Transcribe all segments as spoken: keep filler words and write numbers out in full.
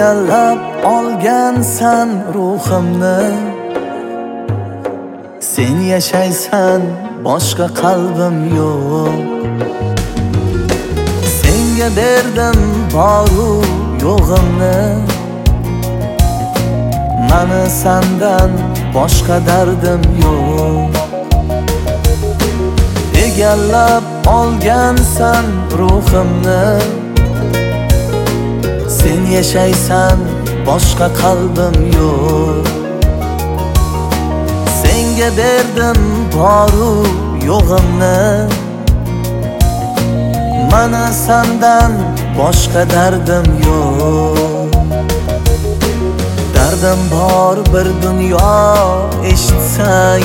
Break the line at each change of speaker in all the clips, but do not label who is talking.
egallab olgansan ruhimni. Sen yashaysan, boshqa qalbim yo'q. Senga berdim boru yo'g'imni. Mani sandan boshqa dardim yo'q. Egallab olgansan ruhimni. Sen yashaysan, boshqa qalbim yo'q. Senga berdim boru yo'g'imni. Mana sandan boshqa dardim yo'q. Dardim bor bir dunyo eshitsang,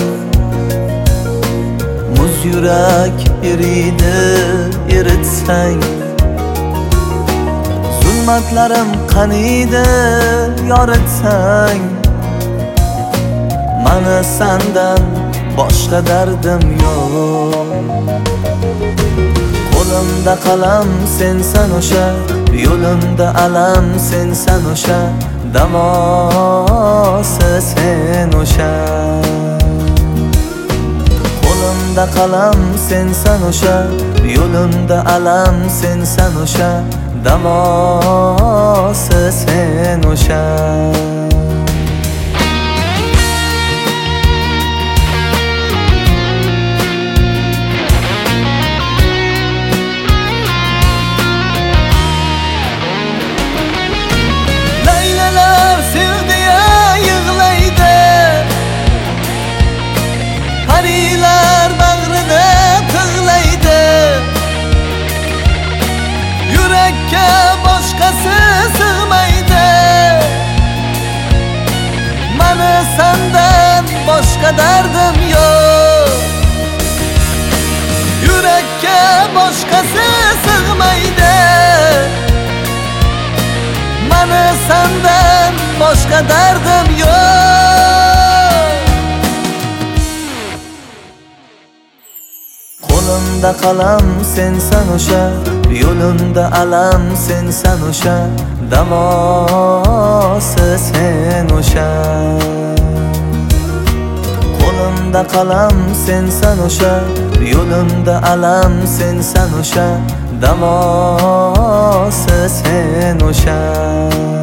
muz yurak eriydi eritsang. Zulmatlarim qaniydi yoritsang. Mana sandan boshqa dardim yo'q. Qo'limda qalam sensan o'sha, yo'limda alam sensan o'sha, davosi sen o'sha. Qo'limda qalam sensan o'sha, yo'limda alam sensan o'sha, davosi sen o'sha.
Laylalar sevdiya yig'laydi, parilar bag'rida tig'laydi. Yurakka boshqasi sig'maydi. Mani sandan boshqa dardim yo'q. Yurakka boshqasi sig'maydi. Mani sandan boshqa dardim yo'q.
Qo'limda qalam sensan o'sha, yo'limda alam sensan o'sha, davosi sen o'sha. Qo'limda qalam sensan o'sha, yo'limda alam sensan o'sha, davosi sen o'sha.